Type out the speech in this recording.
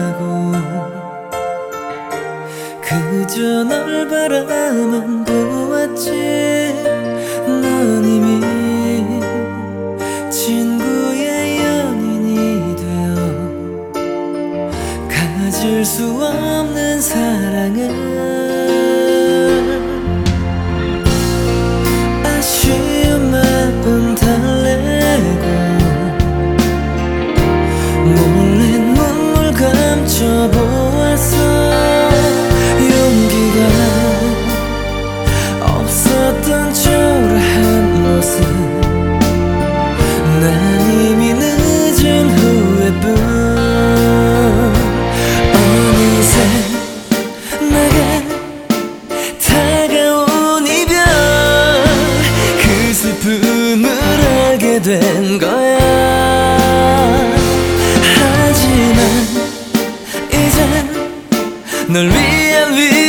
하고 그저 널 바라만 보았지. 넌 이미 친구의 연인이 되어 가질 수 없는 사랑을 아쉬운 마음 달래고 몰래 눈물 감춰보았어. 용기가 없었던 초라한 모습 난 이미 늦은 후회뿐. 어느새 내게 다가온 이별 그 슬픔을 알게 된 거야. 하지만 이젠 널 위한